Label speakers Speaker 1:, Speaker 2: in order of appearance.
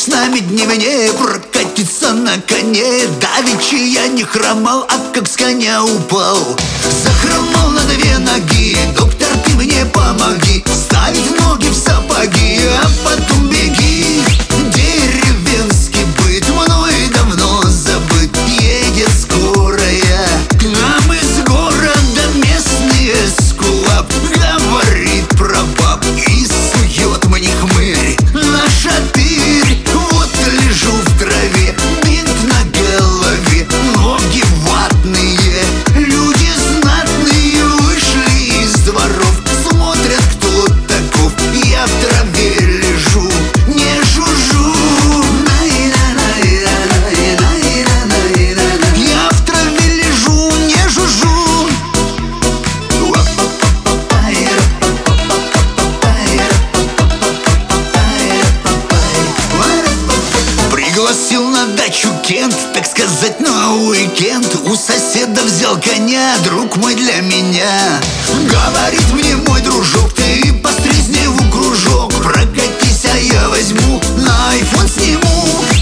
Speaker 1: нами дневнее прокатиться на коне. Давеча я не хромал, а как с коня упал. Захромал на 2 ноги, доктор, ты мне помоги. Ставить ноги в сапоги, а потом беги. Деревенский быт мной давно забыт. Едет скорая, а мы с города местный эскулап. Говорит про баб и сует мне хмырь на шатырь. Вот лежу в траве, бинт на голове, ноги ватные. Люди знатные вышли из дворов, смотрят, кто таков. Я в траве лежу, не жужжу. Я в траве лежу, не жужжу. Пригласил на дачу Кент, так сказать, на уикенд. У соседа взял коня, друг мой для меня. Говорит мне мой дружок, ты постризни в кружок. Прокатись, а я возьму, на айфон сниму.